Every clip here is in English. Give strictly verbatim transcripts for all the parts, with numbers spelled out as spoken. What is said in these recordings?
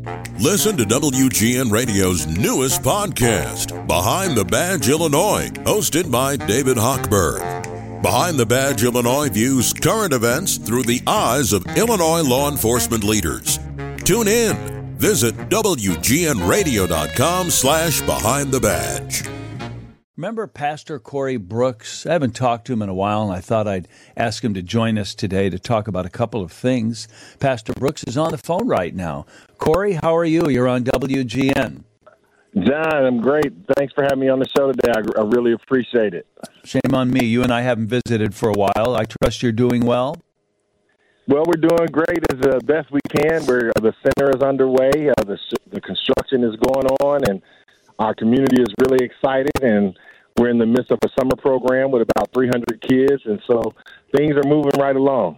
Listen to W G N Radio's newest podcast, Behind the Badge Illinois, hosted by David Hochberg. Behind the Badge Illinois views current events through the eyes of Illinois law enforcement leaders. Tune in. Visit W G N radio dot com slash behind the badge. Remember Pastor Corey Brooks? I haven't talked to him in a while, and I thought I'd ask him to join us today to talk about a couple of things. Pastor Brooks is on the phone right now. Corey, how are you? You're on W G N. John, I'm great. Thanks for having me on the show today. I, I really appreciate it. Shame on me. You and I haven't visited for a while. I trust you're doing well. Well, we're doing great as uh, best we can. We're, uh, the center is underway. Uh, the, the construction is going on, and our community is really excited, and we're in the midst of a summer program with about three hundred kids, and so things are moving right along.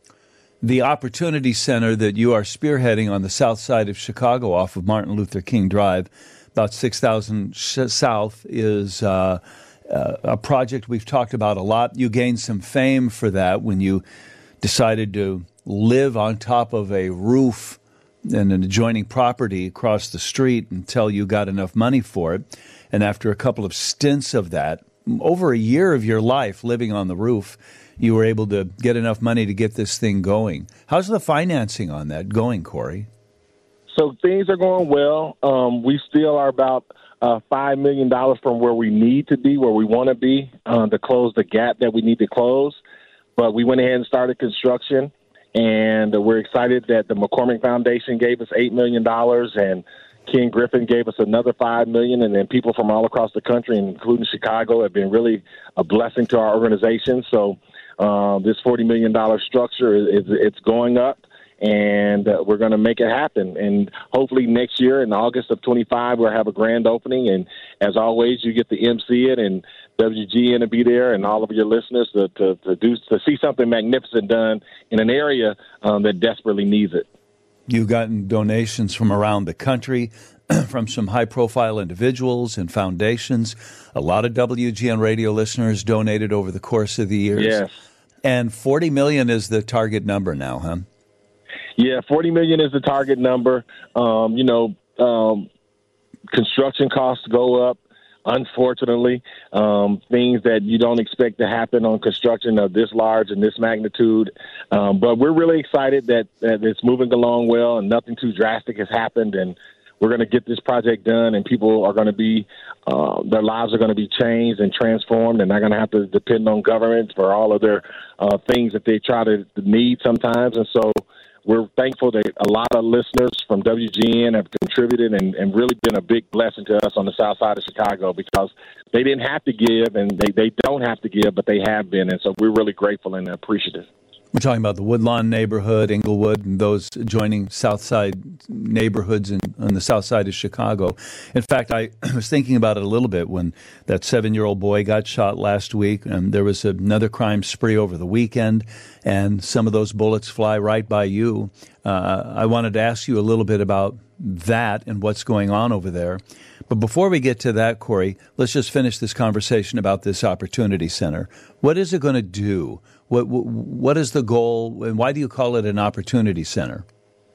The Opportunity Center that you are spearheading on the south side of Chicago off of Martin Luther King Drive, about six thousand south, is uh, uh, a project we've talked about a lot. You gained some fame for that when you decided to live on top of a roof in an adjoining property across the street until you got enough money for it. And after a couple of stints of that, over a year of your life living on the roof, you were able to get enough money to get this thing going. How's the financing on that going, Corey? So things are going well. Um, we still are about uh, five million dollars from where we need to be, where we want to be, uh, to close the gap that we need to close. But we went ahead and started construction, and uh, we're excited that the McCormick Foundation gave us eight million dollars, and Ken Griffin gave us another five million dollars, and then people from all across the country, including Chicago, have been really a blessing to our organization. So uh, this forty million dollars structure is, is it's going up, and uh, we're going to make it happen. And hopefully next year in August of twenty-five, we'll have a grand opening. And as always, you get to M C it, and W G N will be there, and all of your listeners to, to, to do to see something magnificent done in an area um, that desperately needs it. You've gotten donations from around the country, from some high-profile individuals and foundations. A lot of W G N radio listeners donated over the course of the years. Yes. And forty million dollars is the target number now, huh? Yeah, forty million dollars is the target number. Um, you know, um, construction costs go up. Unfortunately, um, things that you don't expect to happen on construction of this large and this magnitude. Um, but we're really excited that, that it's moving along well and nothing too drastic has happened. And we're going to get this project done, and people are going to be, uh, their lives are going to be changed and transformed, and they're going to have to depend on government for all of their uh, things that they try to need sometimes. And so we're thankful that a lot of listeners from W G N have contributed and, and really been a big blessing to us on the south side of Chicago, because they didn't have to give, and they, they don't have to give, but they have been. And so we're really grateful and appreciative. We're talking about the Woodlawn neighborhood, Inglewood, and those adjoining south side neighborhoods in, on the south side of Chicago. In fact, I was thinking about it a little bit when that seven-year-old boy got shot last week, and there was another crime spree over the weekend, and some of those bullets fly right by you. Uh, I wanted to ask you a little bit about that and what's going on over there. But before we get to that, Corey, let's just finish this conversation about this Opportunity Center. What is it going to do? What What is the goal, and why do you call it an Opportunity Center?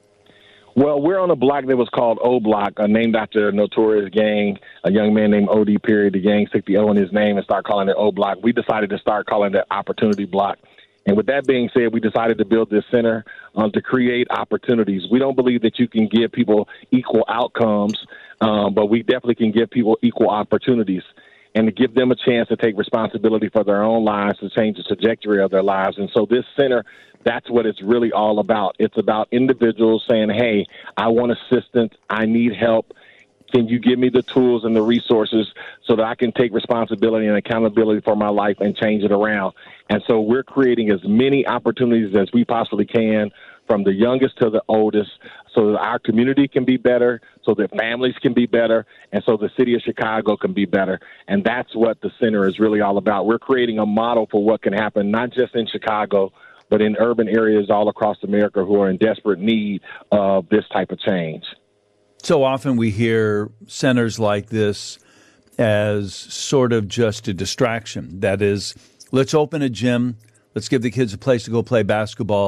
Well, we're on a block that was called O Block, uh, named after a notorious gang, a young man named O D. Period. The gang took the O in his name and started calling it O Block. We decided to start calling it Opportunity Block. And with that being said, we decided to build this center um, to create opportunities. We don't believe that you can give people equal outcomes, um, but we definitely can give people equal opportunities, and to give them a chance to take responsibility for their own lives, to change the trajectory of their lives. And so this center, that's what it's really all about. It's about individuals saying, hey, I want assistance, I need help. Can you give me the tools and the resources so that I can take responsibility and accountability for my life and change it around? And so we're creating as many opportunities as we possibly can, from the youngest to the oldest, so that our community can be better, so that families can be better, and so the city of Chicago can be better. And that's what the center is really all about. We're creating a model for what can happen, not just in Chicago, but in urban areas all across America who are in desperate need of this type of change. So often we hear centers like this as sort of just a distraction. That is, let's open a gym, let's give the kids a place to go play basketball,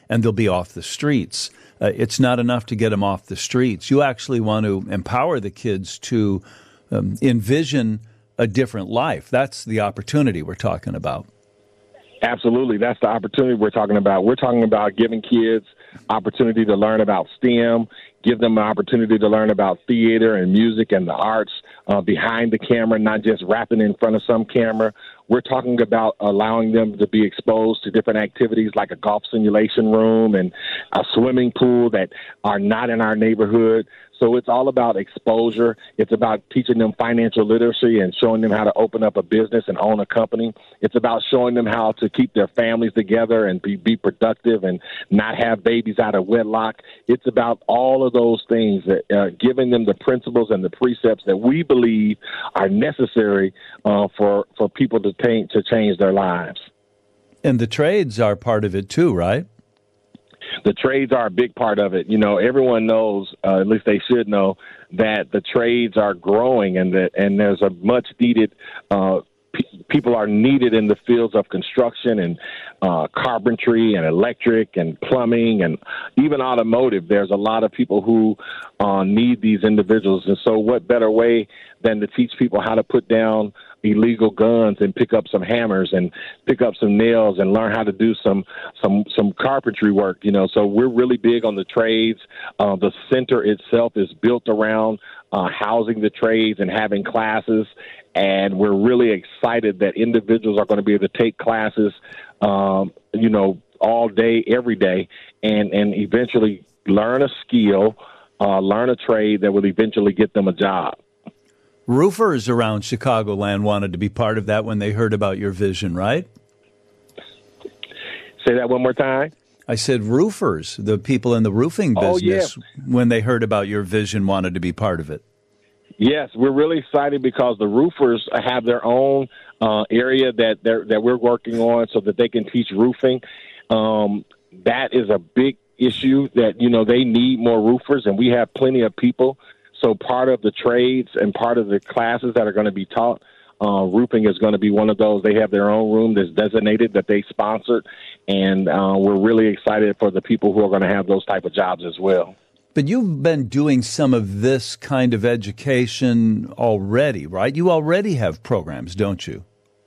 and they'll be off the streets. Uh, it's not enough to get them off the streets. You actually want to empower the kids to um, envision a different life. That's the opportunity we're talking about. Absolutely. That's the opportunity we're talking about. We're talking about giving kids opportunity to learn about STEM, give them an opportunity to learn about theater and music and the arts uh, behind the camera, not just rapping in front of some camera. We're talking about allowing them to be exposed to different activities like a golf simulation room and a swimming pool that are not in our neighborhood. So it's all about exposure. It's about teaching them financial literacy and showing them how to open up a business and own a company. It's about showing them how to keep their families together and be, be productive and not have babies out of wedlock. It's about all of those things, that uh, giving them the principles and the precepts that we believe are necessary uh, for, for people to, t- to change their lives. And the trades are part of it too, right? The trades are a big part of it. You know, everyone knows, uh, at least they should know, that the trades are growing and that and there's a much needed uh, p- people are needed in the fields of construction and uh, carpentry and electric and plumbing and even automotive. There's a lot of people who uh, need these individuals. And so what better way than to teach people how to put down illegal guns and pick up some hammers and pick up some nails and learn how to do some some some carpentry work, you know. So we're really big on the trades. Uh, the center itself is built around uh, housing the trades and having classes, and we're really excited that individuals are going to be able to take classes, um, you know, all day, every day, and and eventually learn a skill, uh, learn a trade that will eventually get them a job. Roofers around Chicagoland wanted to be part of that when they heard about your vision, right? Say that one more time. I said roofers, the people in the roofing business, oh, yeah. when they heard about your vision, wanted to be part of it. Yes, we're really excited because the roofers have their own uh, area that they're, that we're working on so that they can teach roofing. Um, that is a big issue that, you know, they need more roofers, and we have plenty of people. So part of the trades and part of the classes that are going to be taught, uh, roofing is going to be one of those. They have their own room that's designated that they sponsored, and uh, we're really excited for the people who are going to have those type of jobs as well. But you've been doing some of this kind of education already, right? You already have programs, don't you?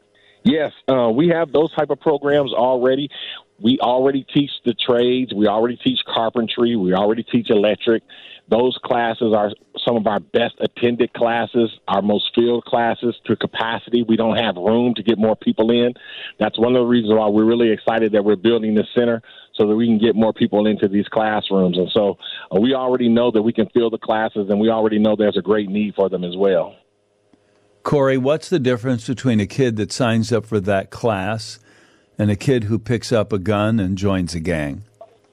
Yes, uh, we have those type of programs already. We already teach the trades. We already teach carpentry. We already teach electric. Those classes are some of our best attended classes, our most filled classes to capacity. We don't have room to get more people in. That's one of the reasons why we're really excited that we're building this center so that we can get more people into these classrooms. And so uh, we already know that we can fill the classes, and we already know there's a great need for them as well. Corey, what's the difference between a kid that signs up for that class and a kid who picks up a gun and joins a gang?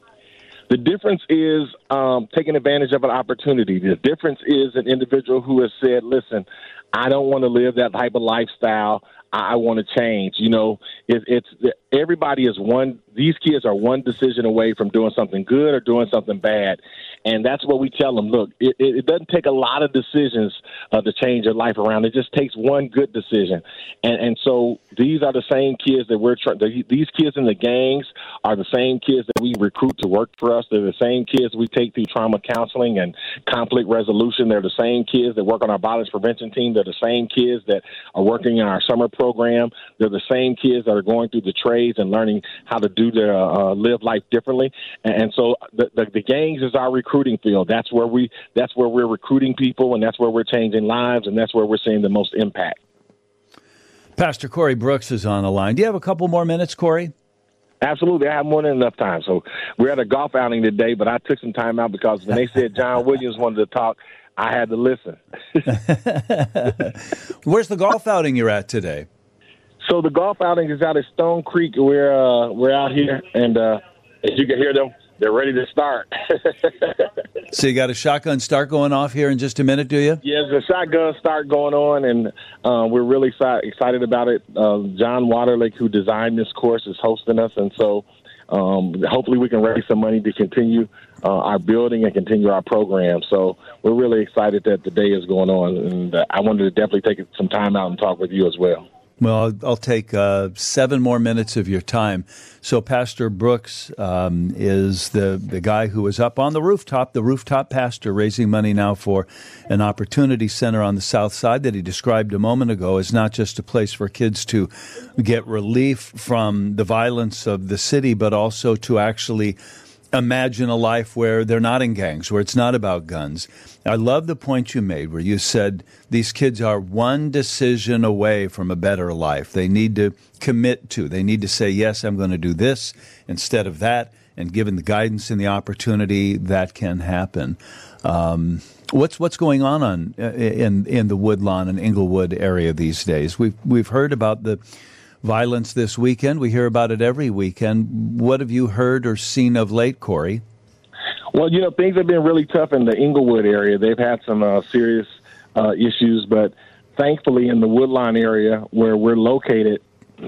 The difference is um, taking advantage of an opportunity. The difference is an individual who has said, listen, I don't want to live that type of lifestyle. I want to change. You know, it, it's everybody is one. These kids are one decision away from doing something good or doing something bad. And that's what we tell them. Look, it, it doesn't take a lot of decisions uh, to change your life around. It just takes one good decision. And and so these are the same kids that we're trying. These kids in the gangs are the same kids that we recruit to work for us. They're the same kids we take through trauma counseling and conflict resolution. They're the same kids that work on our violence prevention team. They're the same kids that are working in our summer program. They're the same kids that are going through the trades and learning how to do their uh, live life differently. And, and so the, the, the gangs is our recruiting field. That's where we that's where we're recruiting people, and that's where we're changing lives, and that's where we're seeing the most impact. Pastor Corey Brooks is on the line. Do you have a couple more minutes, Corey? Absolutely. I have more than enough time. So we're at a golf outing today, but I took some time out because when they said John Williams wanted to talk, I had to listen. Where's the golf outing you're at today? So the golf outing is out at Stone Creek. We're uh, we're out here, and uh, as you can hear them, they're ready to start. So you got a shotgun start going off here in just a minute, do you? Yes, the shotgun start going on, and uh, we're really excited about it. Uh, John Waterlake, who designed this course, is hosting us, and so um, hopefully we can raise some money to continue uh, our building and continue our program. So we're really excited that the day is going on, and uh, I wanted to definitely take some time out and talk with you as well. Well, I'll, I'll take uh, seven more minutes of your time. So Pastor Brooks um, is the, the guy who is up on the rooftop, the rooftop pastor, raising money now for an opportunity center on the south side that he described a moment ago as not just a place for kids to get relief from the violence of the city, but also to actually imagine a life where they're not in gangs, where it's not about guns. I love the point you made where you said these kids are one decision away from a better life. They need to commit to. They need to say, yes, I'm going to do this instead of that, and given the guidance and the opportunity, that can happen. Um, what's what's going on, on in in the Woodlawn and Inglewood area these days? We've we've heard about the violence this weekend. We hear about it every weekend. What have you heard or seen of late, Corey? Well, you know, things have been really tough in the Inglewood area. They've had some uh, serious uh, issues, but thankfully in the Woodlawn area where we're located,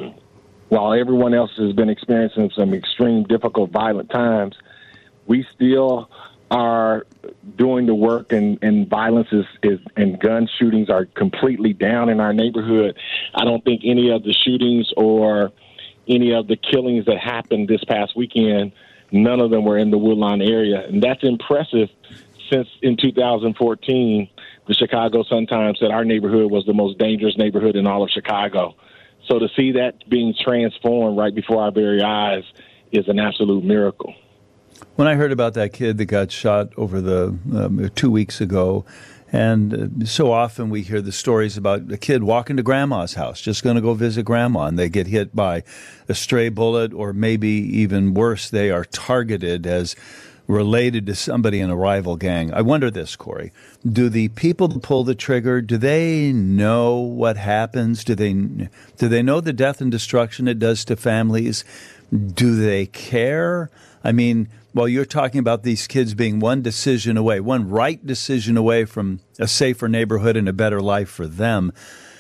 while everyone else has been experiencing some extreme, difficult, violent times, we still are doing the work, and, and violence is, is and gun shootings are completely down in our neighborhood. I don't think any of the shootings or any of the killings that happened this past weekend, none of them were in the Woodlawn area. And that's impressive since in two thousand fourteen, the Chicago Sun-Times said our neighborhood was the most dangerous neighborhood in all of Chicago. So to see that being transformed right before our very eyes is an absolute miracle. When I heard about that kid that got shot over the um, two weeks ago, and uh, so often we hear the stories about a kid walking to grandma's house, just going to go visit grandma, and they get hit by a stray bullet, or maybe even worse, they are targeted as related to somebody in a rival gang. I wonder this, Corey. Do the people that pull the trigger, do they know what happens? Do they, do they know the death and destruction it does to families? Do they care? I mean, well, you're talking about these kids being one decision away, one right decision away from a safer neighborhood and a better life for them.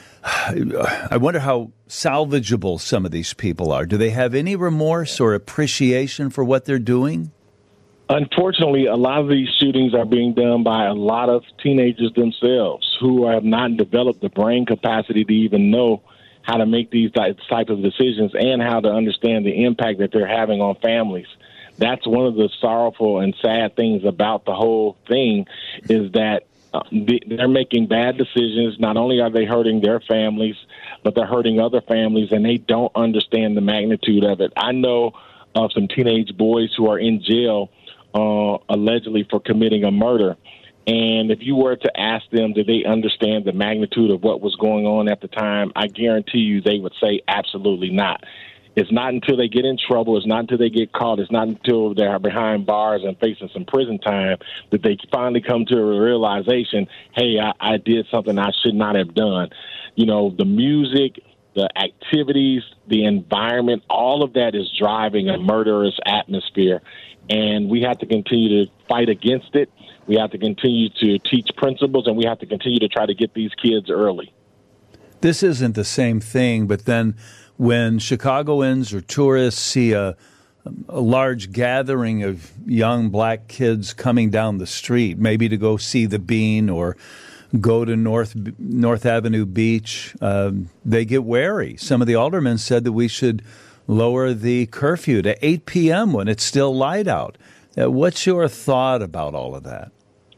I wonder how salvageable some of these people are. Do they have any remorse or appreciation for what they're doing? Unfortunately, a lot of these shootings are being done by a lot of teenagers themselves who have not developed the brain capacity to even know how to make these type of decisions and how to understand the impact that they're having on families. That's one of the sorrowful and sad things about the whole thing, is that uh, they're making bad decisions. Not only are they hurting their families, but they're hurting other families, and they don't understand the magnitude of it. I know of some teenage boys who are in jail uh, allegedly for committing a murder. And if you were to ask them, did they understand the magnitude of what was going on at the time, I guarantee you they would say absolutely not. It's not until they get in trouble, it's not until they get caught, it's not until they're behind bars and facing some prison time that they finally come to a realization, hey, I, I did something I should not have done. You know, the music, the activities, the environment, all of that is driving a murderous atmosphere. And we have to continue to fight against it. We have to continue to teach principles, and we have to continue to try to get these kids early. This isn't the same thing, but then when Chicagoans or tourists see a, a large gathering of young black kids coming down the street, maybe to go see the Bean or go to North North Avenue Beach, um, they get wary. Some of the aldermen said that we should lower the curfew to eight p.m. when it's still light out. Uh, what's your thought about all of that?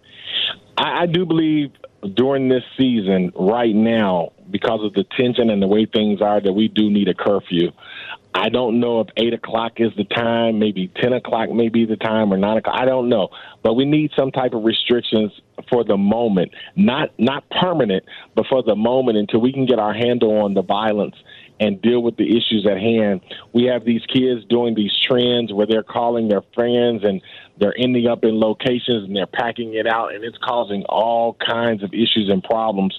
I, I do believe during this season, right now, because of the tension and the way things are, that we do need a curfew. I don't know if eight o'clock is the time, maybe ten o'clock may be the time, or nine o'clock. I don't know. But we need some type of restrictions for the moment, not not permanent, but for the moment until we can get our handle on the violence and deal with the issues at hand. We have these kids doing these trends where they're calling their friends and they're ending up in locations and they're packing it out, and it's causing all kinds of issues and problems.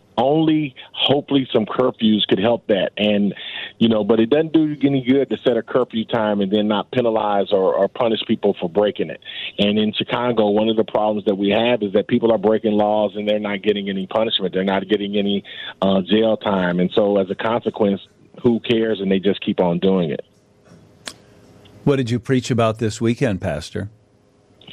Only hopefully some curfews could help that. And, you know, but it doesn't do any good to set a curfew time and then not penalize or, or punish people for breaking it. And in Chicago, one of the problems that we have is that people are breaking laws and they're not getting any punishment. They're not getting any uh, jail time. And so as a consequence, who cares? And they just keep on doing it. What did you preach about this weekend, Pastor?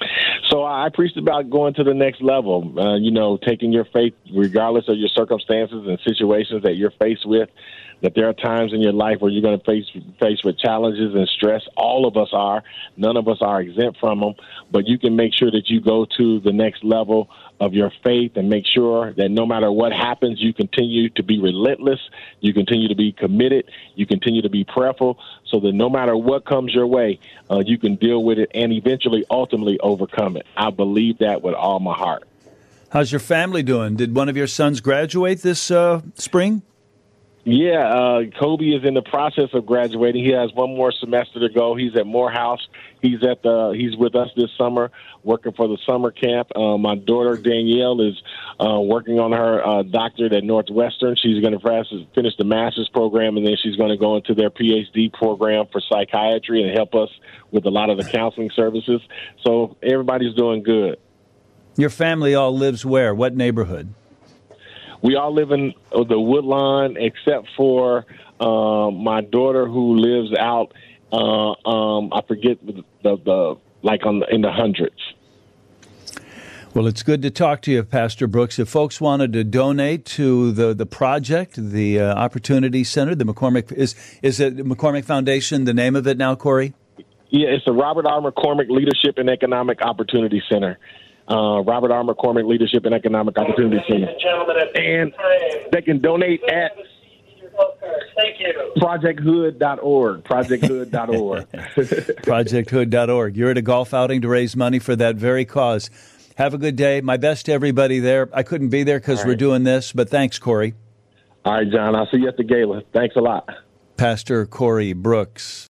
So I preached about going to the next level, uh, you know, taking your faith, regardless of your circumstances and situations that you're faced with, that there are times in your life where you're going to face face with challenges and stress. All of us are. None of us are exempt from them. But you can make sure that you go to the next level of your faith and make sure that no matter what happens, you continue to be relentless, you continue to be committed, you continue to be prayerful, so that no matter what comes your way, uh, you can deal with it and eventually, ultimately overcome it. I believe that with all my heart. How's your family doing? Did one of your sons graduate this uh, spring? Yeah, uh, Kobe is in the process of graduating. He has one more semester to go. He's at Morehouse. He's at the. He's with us this summer, working for the summer camp. Uh, my daughter Danielle is uh, working on her uh, doctorate at Northwestern. She's going to finish the master's program, and then she's going to go into their P H D program for psychiatry and help us with a lot of the counseling services. So everybody's doing good. Your family all lives where? What neighborhood? We all live in the Woodlawn, except for uh, my daughter, who lives out. Uh, um, I forget the, the, the like on the, in the hundreds. Well, it's good to talk to you, Pastor Brooks. If folks wanted to donate to the, the project, the uh, Opportunity Center, the McCormick is is it McCormick Foundation? The name of it now, Corey? Yeah, it's the Robert R. McCormick Leadership and Economic Opportunity Center. Uh, Robert R. McCormick Leadership and Economic Opportunity Center. And they can donate at Thank you. project hood dot org. project hood dot org. project hood dot org. You're at a golf outing to raise money for that very cause. Have a good day. My best to everybody there. I couldn't be there because right. we're doing this, but thanks, Corey. All right, John. I'll see you at the gala. Thanks a lot. Pastor Corey Brooks.